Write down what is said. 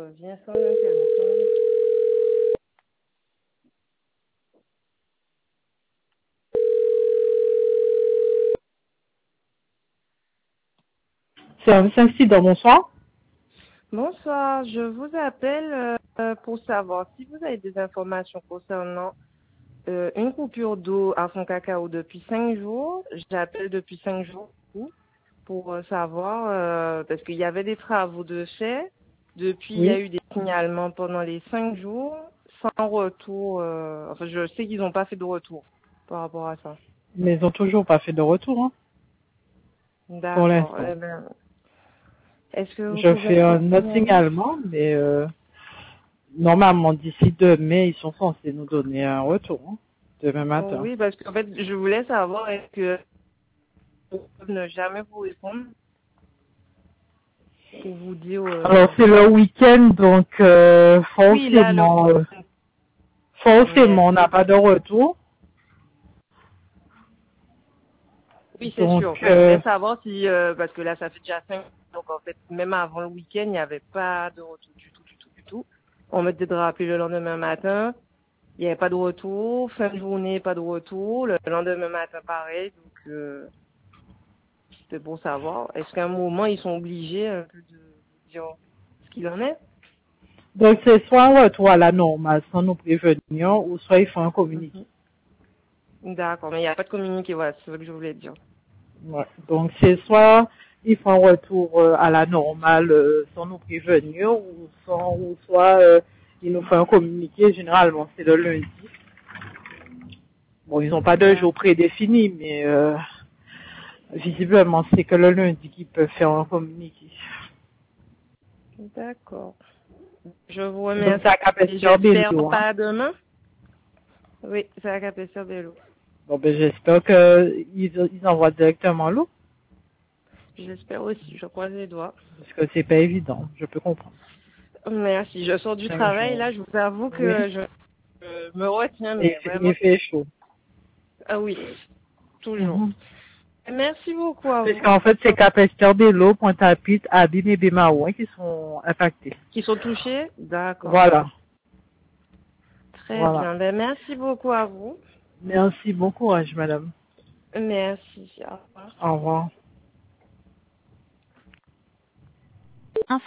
revient sur l'internet. Service accident, bonsoir. Bonsoir, je vous appelle pour savoir si vous avez des informations concernant une coupure d'eau à fond cacao depuis 5 jours. J'appelle depuis 5 jours pour savoir, parce qu'il y avait des travaux de fait. Depuis, il y a Oui, eu des signalements pendant les 5 jours sans retour. Enfin, je sais qu'ils n'ont pas fait de retour par rapport à ça. mais ils ont toujours pas fait de retour, hein, pour D'accord. l'instant. Eh ben, est-ce que vous Je pouvez fais me un autre signaler? signalement, mais normalement, d'ici 2 mai, ils sont censés nous donner un retour, hein, demain Oh matin. oui, parce qu'en fait, je voulais savoir est-ce que vous pouvez ne jamais vous répondre pour vous dire Alors, c'est le week-end, donc oui, là, le week-end. Mais forcément, on n'a pas de retour. oui, c'est Donc, sûr. Mais je voulais savoir si, parce que là, ça fait déjà 5, donc en fait, même avant le week-end, il n'y avait pas de retour du tout, du tout, du tout. On m'était de rappeler le lendemain matin, il n'y avait pas de retour. Fin de journée, pas de retour. Le lendemain matin, pareil. Donc, c'était pour savoir. Est-ce qu'à un moment, ils sont obligés un peu de dire ce qu'il en est? c'est soit un retour à la normale sans nous prévenir, ou soit ils font un communiqué. Mhm. D'accord, mais il n'y a pas de communiqué, voilà, c'est ce que je voulais dire. Ouais. Donc, c'est soit ils font un retour à la normale sans nous prévenir, ou soit ils nous font un communiqué. Généralement, c'est le lundi. Bon, ils n'ont pas de jour D'accord. prédéfini, mais visiblement, c'est que le lundi qu'ils peuvent faire un communiqué. D'accord. Je vous Donc, c'est à remercie. Capesterre J'espère Bello, hein. pas demain. Oui, c'est à Capester Bello. Bon, ben, j'espère qu'ils envoient directement l'eau, J'espère aussi, je croise les doigts. parce que c'est pas évident, je peux comprendre. Merci. Je sors du 5 travail, jours. là, je vous avoue Oui. que je me retiens, Et mais il vraiment. fait chaud. Ah oui, toujours. Mhm. Merci beaucoup à vous. Puisqu'en fait, c'est Capesterre Bello, Pointe-à-Pitre, Abîme et Bémaouin qui sont impactés. Qui sont touchés? D'accord. Voilà. Très Voilà. bien. Ben, merci beaucoup à vous. Merci, bon courage, madame. Merci. Au revoir. Au revoir.